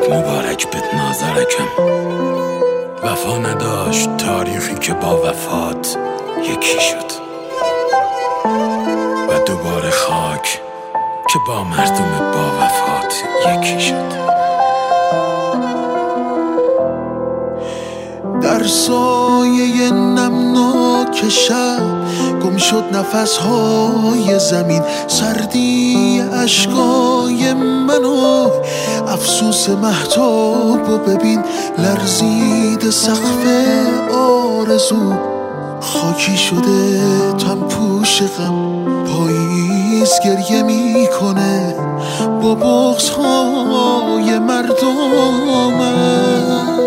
مبارک بد نازرکم. وفا نداشت تاریخی که با وفات یکی شد و دوباره خاک که با مردم با وفات یکی شد. در سایه نمناک شب گم شد نفسهای زمین، سردی اشکای منو افسوس مهتاب و ببین، لرزید سقف آرزو خاکی شده تن پوش غم، پاییز گریه میکنه با بغض‌های مردمم.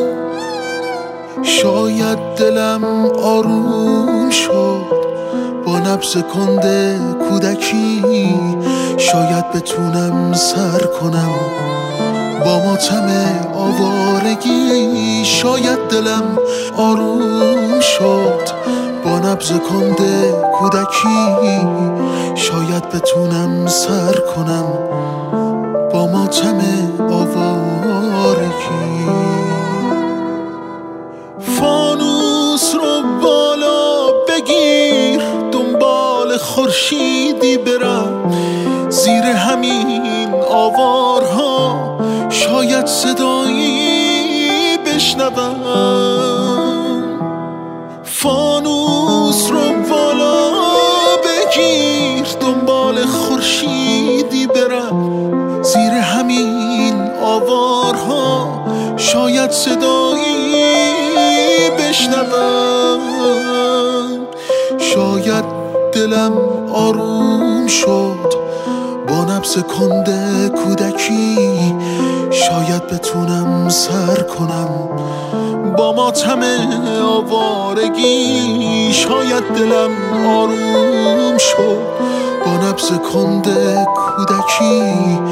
شاید دلم آروم شد با نبض کنده کودکی، شاید بتونم سر کنم با ماتم آوارگی. شاید دلم آروم شد با نبض کنده کودکی، شاید بتونم سر کنم با ماتم آوارگی. فانوس رو بالا بگیر، دنبال خورشیدی برم، زیر همین آوارها شاید صدایی بشنوم. فانوس رو بالا بگیر، دنبال خورشیدی برم، زیر همین آوارها شاید صدایی بشنوم. شاید دلم آروم شد با نبض کنده کودکی، شاید بتونم سر کنم با ماتم آوارگی. شاید دلم آروم شد با نبض کنده کودکی،